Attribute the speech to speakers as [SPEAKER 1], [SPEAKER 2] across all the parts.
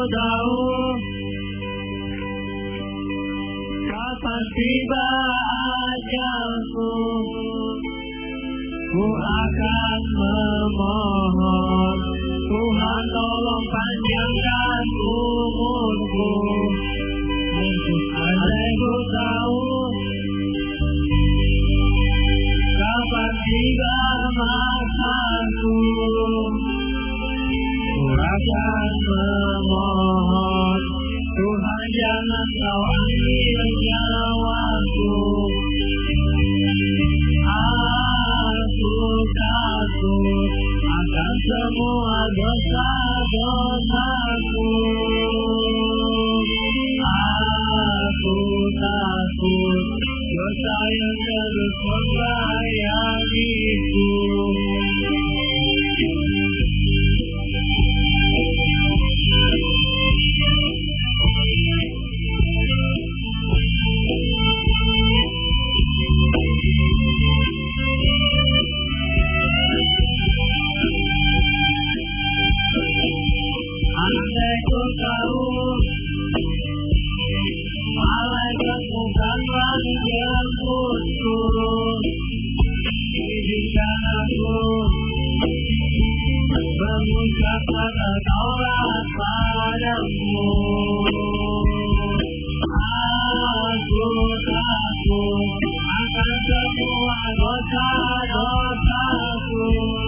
[SPEAKER 1] tahu kapan tiba ajalku, ku akan memohon Tuhan tolong panjangkan umurku. Andai ku tahu kapan tiba masaku, ku akan memohon Tuhan jangan kau ambil nyawaku. Aku takut akan semua dosa-dosaku. Aku takut dosa yang terus membayangiku. Andai ku tahu malaikat bukan menjemput turun, izinkan aku mengucap kata Taurat padamu. Aku takut akan semua dosa-dosaku.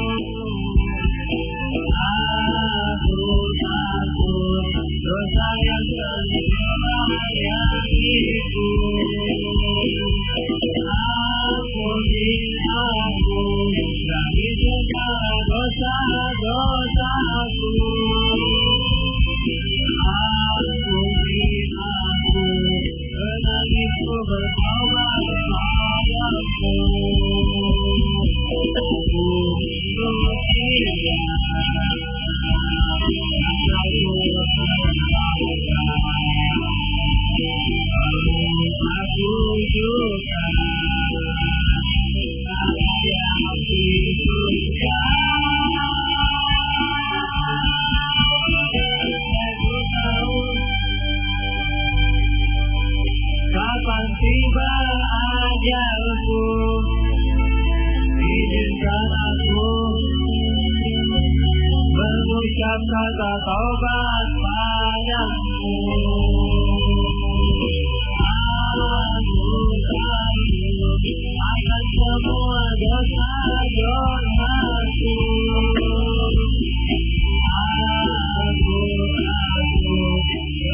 [SPEAKER 1] Aku takut dosa yang terus membayangiku. Ampuni aku dari segala dosa-dosaku. Ampuni aku, menangisku bertaubat padamu. Kapan tiba ajalku, izinkan aku mengucap kata taubat padamu. Aku takut akan semua dosa-dosaku. Aku takut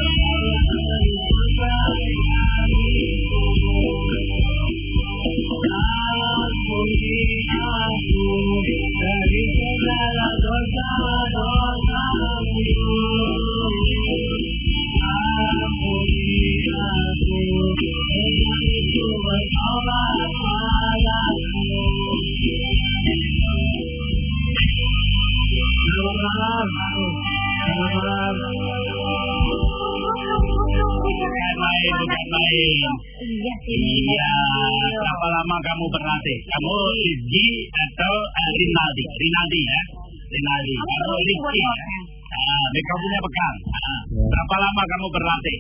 [SPEAKER 1] ampuni aku dari segala dosa-dosaku. Ampuni aku, menangisku bertaubat padamu. Selamat malam. Main. Iya. Berapa lama kamu berlatih? Kamu Rizky atau Rinaldi? Rinaldi ya. Rinaldi. Kamu Rizky ya. Mereka punya bekal. Berapa lama kamu berlatih?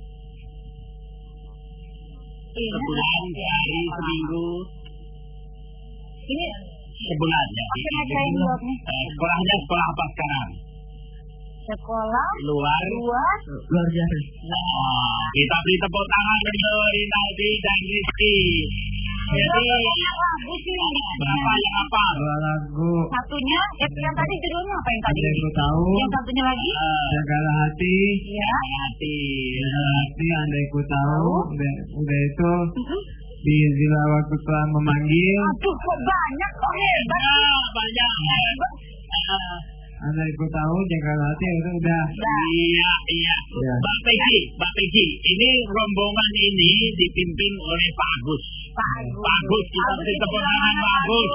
[SPEAKER 1] Sebulan, sehari, seminggu.
[SPEAKER 2] Ini
[SPEAKER 1] sebulan ya. Sekolahnya sekolah apa sekarang?
[SPEAKER 2] Sekolah
[SPEAKER 1] luar biasa. Nah, kita beri tepuk tangan untuk Rinaldi dan Rizky. Jadi berapa yang apa?
[SPEAKER 3] Dua lagu.
[SPEAKER 2] Satunya, yang tadi judulnya apa yang tadi?
[SPEAKER 3] Andai ku tahu.
[SPEAKER 2] Yang satunya lagi?
[SPEAKER 3] Jagalah hati.
[SPEAKER 2] Ya.
[SPEAKER 3] Jagalah hati. Andai ku tahu. Udah itu. Bila waktu telah memanggil.
[SPEAKER 2] Aduh, kok banyak kok hebat.
[SPEAKER 1] Banyak.
[SPEAKER 3] Andai ku tahu, jagalah hati, itu udah.
[SPEAKER 1] Iya. Mbak Peggy, ini rombongan ini dipimpin oleh Pak Agus. Pak Agus, kita beri tepuk tangan Pak Agus.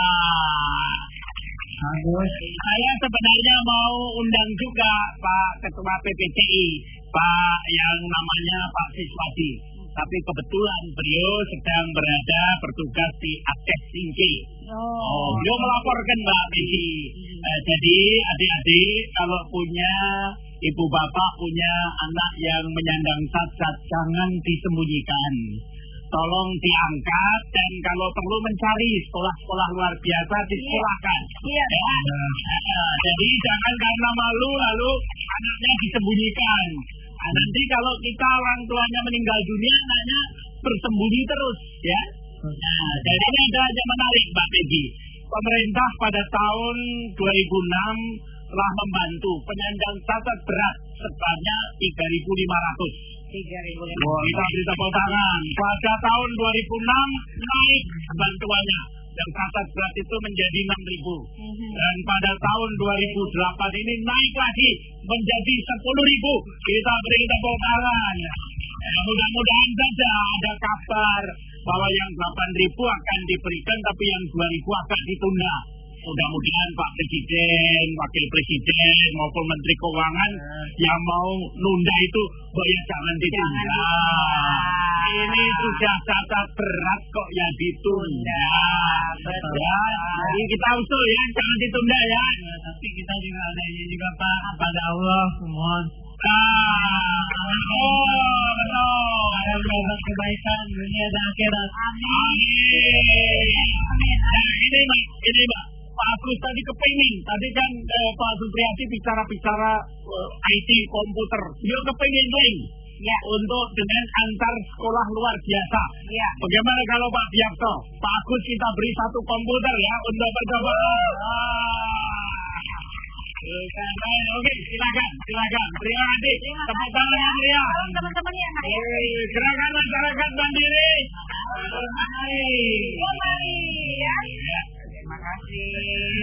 [SPEAKER 3] Agus.
[SPEAKER 1] Saya sebenarnya mau undang juga Pak Ketua PPCI, Pak yang namanya Pak Siswadi. Tapi kebetulan beliau sedang berada bertugas di Aceh Singki. Beliau melaporkan Mbak Peggy. Jadi adik-adik kalau punya ibu bapak punya anak yang menyandang cacat, jangan disembunyikan. Tolong diangkat dan kalau perlu mencari sekolah-sekolah luar biasa disekolahkan.
[SPEAKER 2] Iya.
[SPEAKER 1] Jadi jangan karena malu lalu anaknya disembunyikan. Nanti kalau kita orang tuanya meninggal dunia, anaknya bersembunyi terus, ya. Jadi ini ada yang menarik, Mbak Peggy. Pemerintah pada tahun 2006 telah membantu penyandang cacat berat sebanyak 3.500. Kita beri tepuk tangan. Pada tahun 2006 naik bantuannya. Yang cacat berat itu menjadi 6.000. Dan pada tahun 2008 ini naik lagi menjadi 10.000. Kita beri tepuk tangan. Mudah-mudahan saja ada kabar bahwa yang 8.000 akan diberikan, tapi yang 2.000 akan ditunda. Mudah-mudahan Pak Presiden, Wakil Presiden maupun Menteri Keuangan yang mau nunda itu, jangan ditunda. Ini sudah cacat berat kok ya ditunda. Jadi kita usul ya, jangan ditunda ya.
[SPEAKER 3] Tapi kita juga ada ini juga Pak, pada Allah mohon.
[SPEAKER 1] Betul.
[SPEAKER 3] Ada mendapat kebaikan dunia dan akhirat.
[SPEAKER 1] Amin. Nah, ini Mbak. Pak Agus tadi kepingin, tadi kan Pak Supriyadi bicara IT komputer, dia kepingin link untuk dengan antar sekolah luar biasa. Bagaimana kalau Pak Biakto, Pak Agus kita beri 1 komputer ya untuk percobaan. Oke, silakan. Terima kasih. Tepuk tangan yang meriah.
[SPEAKER 2] Teman-teman yang hadir.
[SPEAKER 1] Gerakan masyarakat mandiri.
[SPEAKER 2] Mari ya. Terima kasih.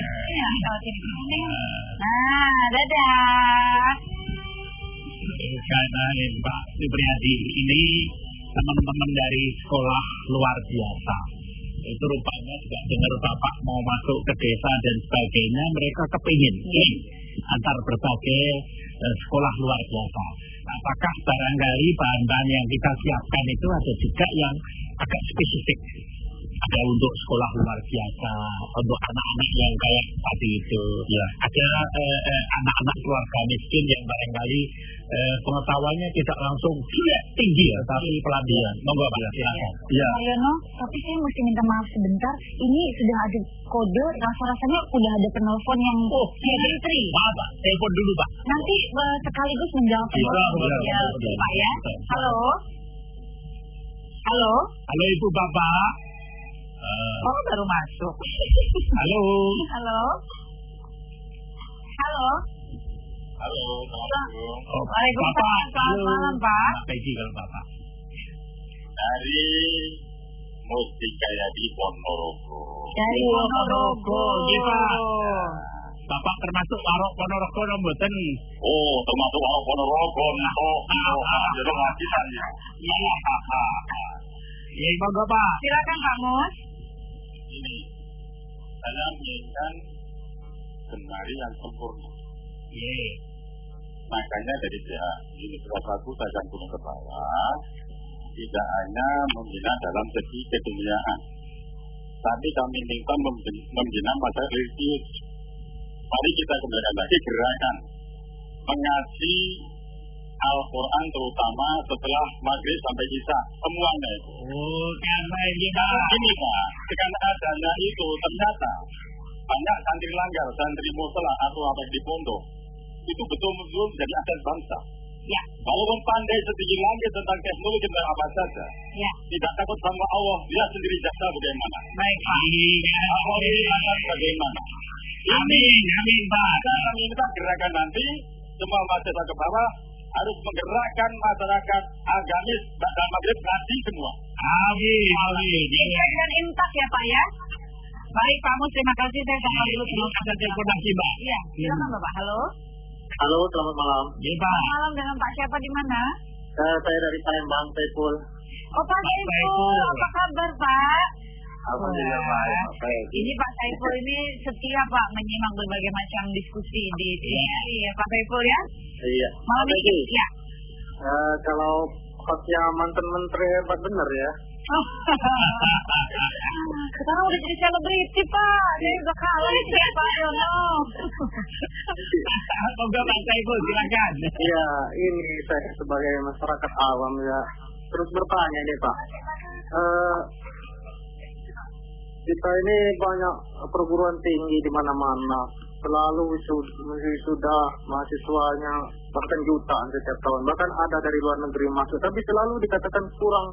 [SPEAKER 2] Nah, dadah.
[SPEAKER 1] Karena Pak Supriyadi ini teman-teman dari sekolah luar biasa. Itu rupanya juga dengar Bapak mau masuk ke desa dan sebagainya, mereka kepingin antar berbagai sekolah luar biasa. Apakah barangkali bahan-bahan yang kita siapkan itu ada juga yang agak spesifik? Ada untuk sekolah luar biasa, untuk anak-anak yang kayak tadi itu. Ya. Ada anak-anak keluarga miskin yang barangkali pengetahuannya tidak langsung tinggi ya, tapi pelatihan. Monggo Pak, silakan.
[SPEAKER 2] Ya. Yono, tapi saya mesti minta maaf sebentar. Ini sudah ada kode, rasa-rasanya sudah ada penelpon yang Tri.
[SPEAKER 1] Maaf Pak, telepon dulu Pak.
[SPEAKER 2] Nanti sekaligus menjawab Pak ya. Halo. Halo
[SPEAKER 1] Ibu Bapak.
[SPEAKER 2] Baru masuk.
[SPEAKER 1] Halo.
[SPEAKER 2] Waalaikumsalam. Selamat malam Pak.
[SPEAKER 1] Peggy kalau Bapak.
[SPEAKER 4] Dari Mustika di Ponorogo.
[SPEAKER 2] Dari Ponorogo.
[SPEAKER 1] Iya Pak. Bapak termasuk warok Ponorogo mboten?
[SPEAKER 4] Oh, termasuk warok Ponorogo. Jadi ngajian ya.
[SPEAKER 1] Iya. Iya, monggo Pak.
[SPEAKER 2] Silakan Pak Mus.
[SPEAKER 4] Ini saya menginginkan kenari yang sempurna.
[SPEAKER 1] Iya.
[SPEAKER 4] Makanya dari pihak Universitas Sajan Gunung Kepala tidak hanya membina dalam segi keduniaan, tapi kami minta membina masalah religius. Mari kita kembalikan lagi gerakan mengaji Al-Quran terutama setelah maghrib sampai isya semuanya itu.
[SPEAKER 1] Karena
[SPEAKER 4] ini Pak, dengan adanya itu ternyata banyak santri langgar, santri musola atau apa di pondok itu betul-betul jadi aset bangsa.
[SPEAKER 2] Ya.
[SPEAKER 4] Walaupun pandai setinggi langit tentang teknologi dan apa saja, tidak takut sama Allah, dia sendiri jaksa bagaimana.
[SPEAKER 1] Baik Pak.
[SPEAKER 4] Bagaimana?
[SPEAKER 1] Amin Pak.
[SPEAKER 4] Kita minta gerakan nanti semua mahasiswa ke bawah harus menggerakkan masyarakat agamis pada maghrib ngaji semua.
[SPEAKER 1] Amin.
[SPEAKER 2] Dan imtak ya Pak ya. Baik Pak Mus, terima kasih. Saya sapa dulu
[SPEAKER 1] Ada telepon lagi Mbak.
[SPEAKER 2] Iya, silakan Bapak.
[SPEAKER 4] Halo, selamat malam.
[SPEAKER 1] Iya Pak.
[SPEAKER 2] Selamat malam, dengan Pak siapa di mana?
[SPEAKER 4] Saya dari Palembang, Saiful.
[SPEAKER 2] Oh Pak Saiful, apa kabar Pak?
[SPEAKER 4] Alhamdulillah baik.
[SPEAKER 2] Ini Pak Saiful ini setia Pak menyimak berbagai macam diskusi di TV ya Pak Saiful ya?
[SPEAKER 4] Iya.
[SPEAKER 2] Malam ini ya.
[SPEAKER 4] Kalau hostnya mantan menteri hebat bener ya.
[SPEAKER 2] Sekarang udah jadi selebriti, Pak. Saya udah kalah ya, Pak Yono.
[SPEAKER 1] Monggo Pak Saiful, silakan.
[SPEAKER 3] Iya, ini saya sebagai masyarakat awam ya terus bertanya nih Pak. Kita ini banyak perguruan tinggi di mana-mana, selalu wisuda mahasiswanya bahkan jutaan setiap tahun, bahkan ada dari luar negeri masuk, tapi selalu dikatakan kurang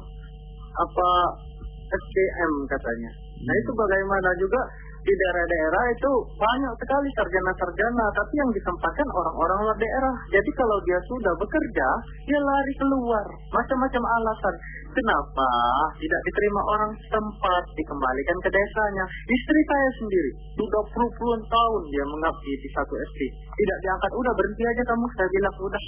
[SPEAKER 3] SDM katanya. Nah itu bagaimana juga di daerah-daerah itu banyak sekali sarjana-sarjana, tapi yang ditempatkan orang-orang luar daerah. Jadi kalau dia sudah bekerja, dia lari keluar, macam-macam alasan. Kenapa tidak diterima orang setempat, dikembalikan ke desanya? Istri saya sendiri, sudah puluhan tahun dia mengabdi di satu SD. Tidak diangkat, udah berhenti aja kamu. Saya bilang, udah.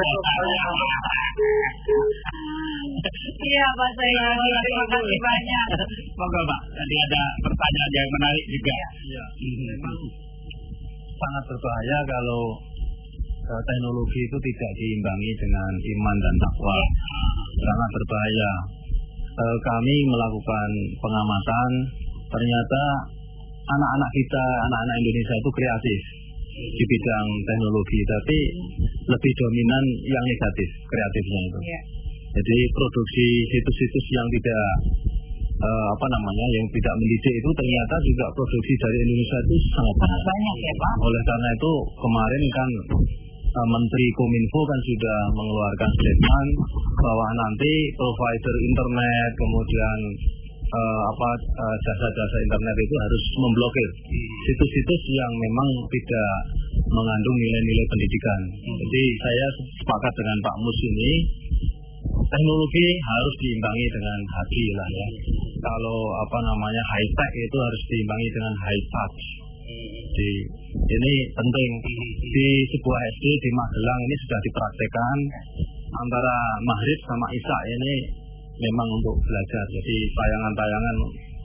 [SPEAKER 2] Iya, Pak Saiful. Terima kasih banyak.
[SPEAKER 1] Monggo Pak, tadi ada pertanyaan yang menarik juga.
[SPEAKER 5] Iya. Sangat berbahaya kalau teknologi itu tidak diimbangi dengan iman dan takwa. Sangat berbahaya. Kami melakukan pengamatan, ternyata anak-anak kita, anak-anak Indonesia itu kreatif di bidang teknologi, tapi lebih dominan yang negatif kreatifnya itu.
[SPEAKER 2] Ya.
[SPEAKER 5] Jadi produksi situs-situs yang tidak yang tidak mendidik itu ternyata juga produksi dari Indonesia itu sangat
[SPEAKER 2] banyak ya Pak.
[SPEAKER 5] Oleh karena itu kemarin kan Menteri Kominfo kan sudah mengeluarkan statement bahwa nanti provider internet kemudian jasa-jasa internet itu harus memblokir situs-situs yang memang tidak mengandung nilai-nilai pendidikan. Jadi saya sepakat dengan Pak Mus ini, teknologi harus diimbangi dengan hati lah ya. Kalau high tech itu harus diimbangi dengan high touch. Ini penting. Di sebuah SD di Magelang ini sudah dipraktekkan antara maghrib sama isya ini memang untuk belajar. Jadi tayangan-tayangan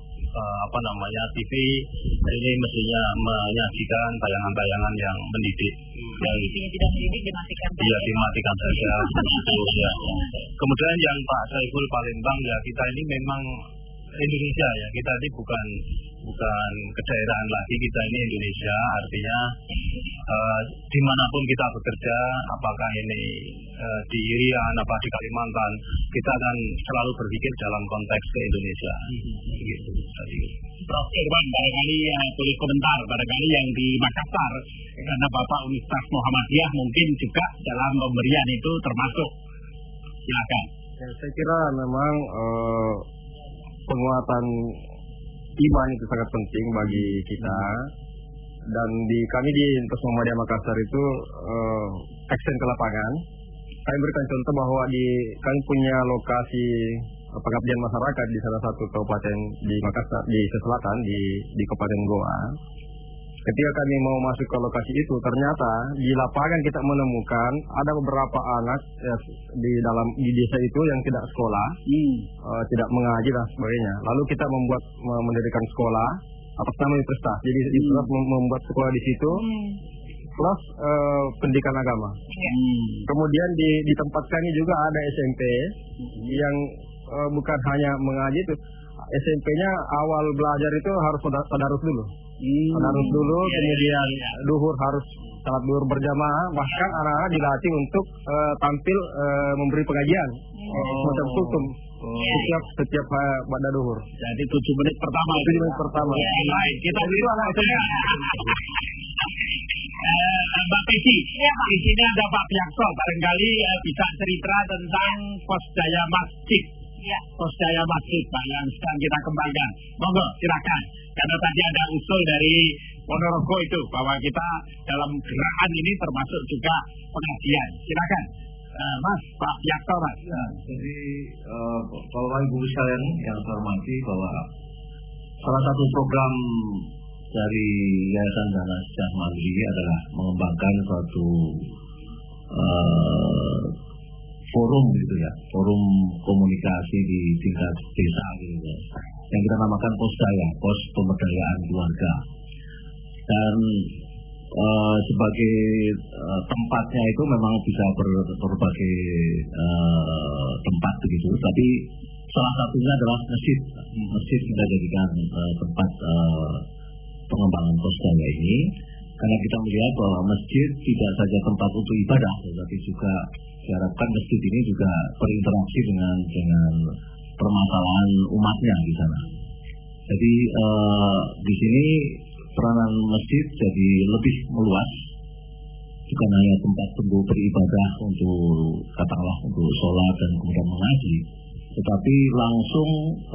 [SPEAKER 5] TV ini mestinya menyajikan tayangan-tayangan yang mendidik.
[SPEAKER 2] Yang isinya tidak mendidik dimatikan saja.
[SPEAKER 5] Iya, dimatikan saja. Ya. Kemudian yang Pak Saiful Palembang ya, kita ini memang Indonesia ya. Kita ini bukan kedaerahan lagi, kita ini Indonesia. Artinya dimanapun kita bekerja, apakah ini di Irian, apa di Kalimantan, kita akan selalu berpikir dalam konteks ke-Indonesia. Gitu.
[SPEAKER 1] Prof. Irwan, barangkali tulis komentar, barangkali yang di Makassar, karena Bapak Universitas Muhammadiyah mungkin juga dalam pemberian itu termasuk. Silakan.
[SPEAKER 3] Ya, saya kira memang penguatan iman itu sangat penting bagi kita, dan kami di Universitas Muhammadiyah Makassar itu action ke lapangan. Saya berikan contoh bahwa kami punya lokasi pengabdian masyarakat di salah satu kabupaten di Makassar, di Selatan, di Kabupaten Goa. Ketika kami mau masuk ke lokasi itu, ternyata di lapangan kita menemukan ada beberapa anak di desa itu yang tidak sekolah, tidak mengaji dan sebagainya. Lalu kita mendirikan sekolah atas nama universitas. Jadi universitas membuat sekolah di situ, plus pendidikan agama. Kemudian di tempat kami juga ada SMP yang bukan hanya mengaji itu. SMP-nya awal belajar itu harus tadarus dulu. Tadarus dulu, kemudian duhur harus salat duhur berjamaah, bahkan anak-anak dilatih untuk tampil memberi pengajian semacam kultum setiap pada duhur.
[SPEAKER 1] Jadi 7 menit pertama.
[SPEAKER 3] 7 menit pertama.
[SPEAKER 1] Baik, kita
[SPEAKER 3] itu anak SMP.
[SPEAKER 1] Mbak Peci, di sini ada Pak Piakso, barangkali bisa cerita tentang Pos Jaya Masjid.
[SPEAKER 2] Ya.
[SPEAKER 1] Pos Jaya Masjid, Pak, yang sedang kita kembangkan. Monggo, silakan. Karena tadi ada usul dari Ponorogo itu, bahwa kita dalam gerakan ini termasuk juga pengajian. Silakan, Mas, Pak Piakso, Mas.
[SPEAKER 6] Ya, jadi Bapak Ibu sekalian yang saya hormati, bahwa salah satu program dari Yayasan Dana Sejahtera Mandiri adalah mengembangkan suatu forum gitu ya, forum komunikasi di tingkat desa gitu ya, yang kita namakan Pos Jaya, Pos Pemberdayaan Keluarga. Dan sebagai tempatnya itu memang bisa berbagai tempat begitu, tapi salah satunya adalah masjid. Masjid kita jadikan tempat pengembangan Kosdaya ini, karena kita melihat bahwa masjid tidak saja tempat untuk ibadah, tetapi juga diharapkan masjid ini juga berinteraksi dengan permasalahan umatnya di sana. Jadi di sini peranan masjid jadi lebih meluas, bukan hanya tempat untuk beribadah, untuk katakanlah untuk sholat dan kemudian mengaji, tetapi langsung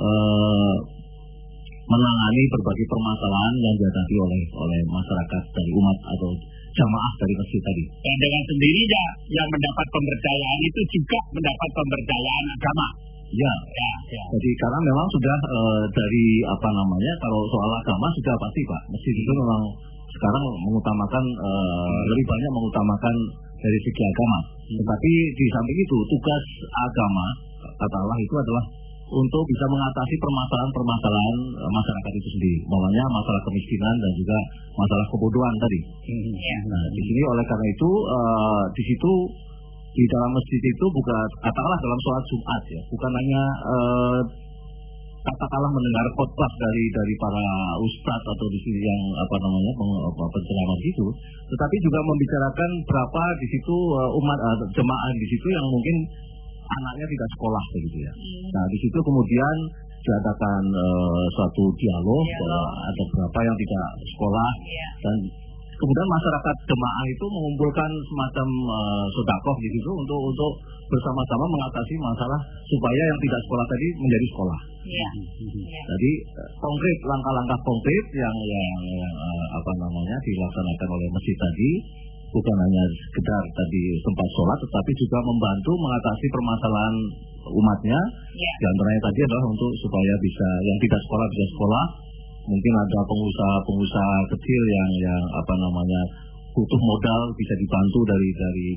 [SPEAKER 6] menangani berbagai permasalahan yang dihadapi oleh masyarakat dari umat atau jamaah dari masjid tadi.
[SPEAKER 1] Dan dengan sendirinya yang mendapat pemberdayaan itu juga mendapat pemberdayaan agama.
[SPEAKER 6] Ya. Jadi karena memang sudah dari kalau soal agama sudah pasti Pak, masjid itu memang sekarang mengutamakan lebih banyak mengutamakan dari segi agama. Tetapi di samping itu tugas agama katakanlah itu adalah untuk bisa mengatasi permasalahan masyarakat itu sendiri, namanya masalah kemiskinan dan juga masalah kebodohan tadi. Nah, di sini oleh karena itu di situ di dalam masjid itu bukan katakanlah dalam sholat Jumat ya, bukan hanya katakanlah mendengar khotbah dari para ustadz atau di sini yang penceramah itu, tetapi juga membicarakan berapa di situ umat jemaah di situ yang mungkin anaknya tidak sekolah begitu ya. Nah di situ kemudian diadakan suatu dialog bahwa ada berapa yang tidak sekolah dan kemudian masyarakat jemaah itu mengumpulkan semacam sedekah di situ untuk bersama-sama mengatasi masalah supaya yang tidak sekolah tadi menjadi sekolah. Jadi konkret langkah-langkah konkret yang dilaksanakan oleh masjid tadi. Bukan hanya sekedar tadi tempat sholat, tetapi juga membantu mengatasi permasalahan umatnya. Di antaranya tadi adalah untuk supaya bisa yang tidak sekolah bisa sekolah. Mungkin ada pengusaha kecil yang butuh modal bisa dibantu dari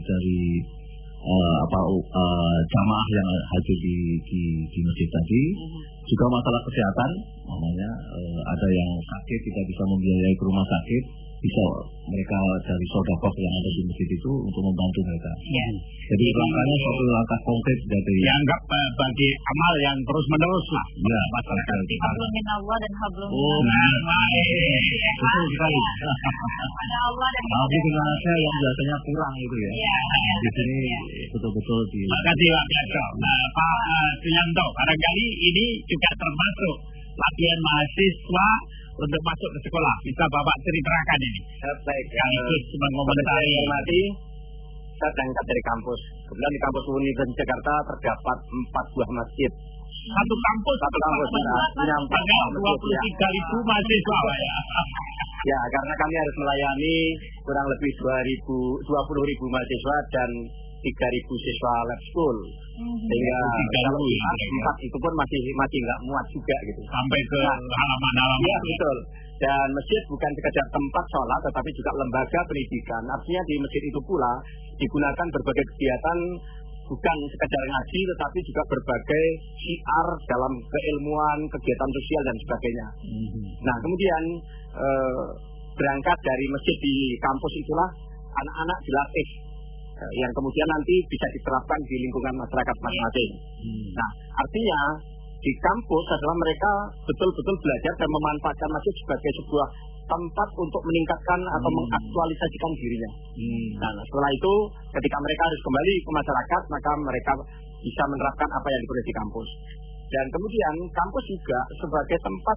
[SPEAKER 6] jamaah yang hadir di masjid tadi. Juga masalah kesehatan, ada yang sakit tidak bisa membiayai ke rumah sakit, bisa mereka dari sedekah yang ada di masjid itu untuk membantu mereka. Jadi langkahnya suatu langkah konkret dari
[SPEAKER 1] dianggap bagi amal yang terus menerus lah.
[SPEAKER 2] Masyarakat. Hablum minallah dan hablum
[SPEAKER 6] betul sekali.
[SPEAKER 2] Ada Allah dan
[SPEAKER 6] Indonesia yang biasanya kurang itu ya. Di sini betul-betul di.
[SPEAKER 1] Terima kasih Pak Bianto. Pak Suyanto, barangkali ini juga termasuk latihan mahasiswa untuk masuk ke sekolah. Bisa Bapak ceritakan ini.
[SPEAKER 3] Baik,
[SPEAKER 1] yang ikut mengomentari.
[SPEAKER 3] Saya berangkat dari kampus. Kemudian di kampus Universitas Jakarta terdapat 4 buah masjid.
[SPEAKER 1] Satu kampus
[SPEAKER 3] menyampai
[SPEAKER 1] 23.000 mahasiswa ya.
[SPEAKER 3] Ya, karena kami harus melayani kurang lebih 20.000 mahasiswa dan 3.000 siswa lab school. Sehingga kalau 4 itu pun masih nggak muat juga gitu.
[SPEAKER 1] Sampai ke halaman-halaman.
[SPEAKER 3] Ya, betul. Dan masjid bukan sekedar tempat sholat, tetapi juga lembaga pendidikan. Artinya di masjid itu pula digunakan berbagai kegiatan, bukan sekedar ngaji, tetapi juga berbagai syiar dalam keilmuan, kegiatan sosial dan sebagainya. Nah, kemudian berangkat dari masjid di kampus itulah anak-anak dilatih, yang kemudian nanti bisa diterapkan di lingkungan masyarakat masing-masing. Nah, artinya di kampus adalah mereka betul-betul belajar dan memanfaatkan masjid sebagai sebuah tempat untuk meningkatkan atau mengaktualisasikan dirinya. Nah, setelah itu ketika mereka harus kembali ke masyarakat, maka mereka bisa menerapkan apa yang dipelajari di kampus. Dan kemudian kampus juga sebagai tempat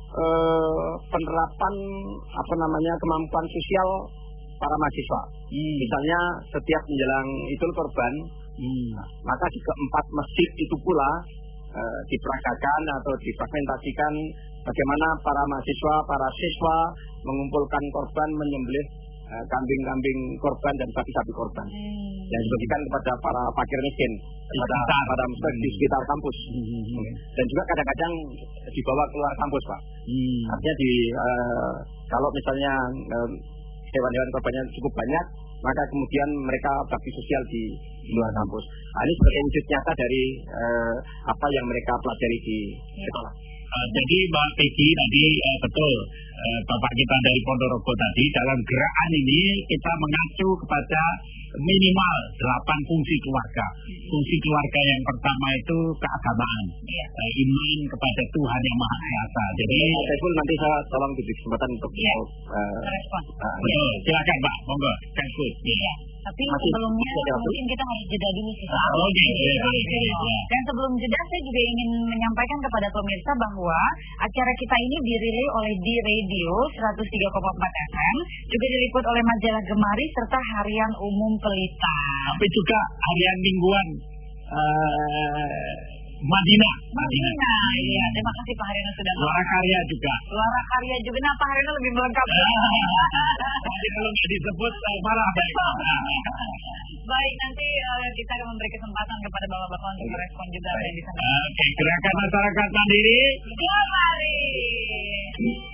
[SPEAKER 3] penerapan kemampuan sosial para mahasiswa. Misalnya setiap menjelang Idul Kurban, maka juga 4 masjid itu pula diperagakan atau dipresentasikan bagaimana para mahasiswa, para siswa mengumpulkan korban, menyembelih kambing-kambing korban dan sapi-sapi korban yang dibagikan kepada para fakir miskin pada masjid di sekitar kampus. Dan juga kadang-kadang dibawa keluar kampus, Pak. Artinya kalau misalnya hewan-hewan korbannya cukup banyak, maka kemudian mereka bakti sosial di luar kampus. Nah, ini sebagai wujud nyata dari apa yang mereka pelajari di sekolah.
[SPEAKER 1] Jadi Mbak Peggy tadi betul Bapak kita dari Ponorogo tadi, dalam gerakan ini kita mengacu kepada minimal 8 fungsi keluarga. Fungsi keluarga yang pertama itu keagamaan, iman kepada Tuhan yang Maha Kuasa. Jadi
[SPEAKER 3] saya pun nanti saya tolong diberi kesempatan untuk
[SPEAKER 2] respon.
[SPEAKER 1] betul, silakan Pak, monggo.
[SPEAKER 2] Iya. Tapi sebelumnya mungkin kita harus jeda dulu sih.
[SPEAKER 1] Oke.
[SPEAKER 2] Dan sebelum jeda saya juga ingin menyampaikan kepada pemirsa bahwa acara kita ini dirilai oleh di Radio 103,4 FM, juga diliput oleh majalah Gemari serta Harian Umum Pelita.
[SPEAKER 1] Tapi juga harian mingguan Madinah.
[SPEAKER 2] Iya, terima kasih Pak Haryono sudah.
[SPEAKER 1] Suara Karya juga.
[SPEAKER 2] Suara Karya juga. Nah, Pak Haryono lebih melengkapi.
[SPEAKER 1] Nanti kalau nggak disebut marah baik.
[SPEAKER 2] Baik, nanti kita akan memberi kesempatan kepada bapak-bapak untuk merespon juga apa yang disampaikan.
[SPEAKER 1] Oke, gerakan masyarakat mandiri.
[SPEAKER 2] Gemari.